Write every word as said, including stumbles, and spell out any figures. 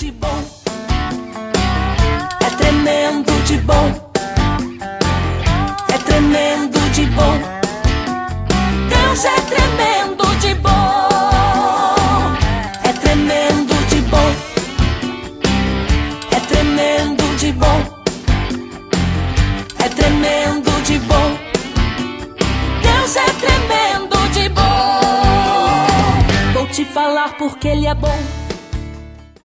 de bom. É tremendo de bom. É tremendo de bom. Deus é tremendo de bom. É tremendo de bom. É tremendo de bom. É tremendo de bom. Deus é tremendo de bom. Vou te falar porque Ele é bom.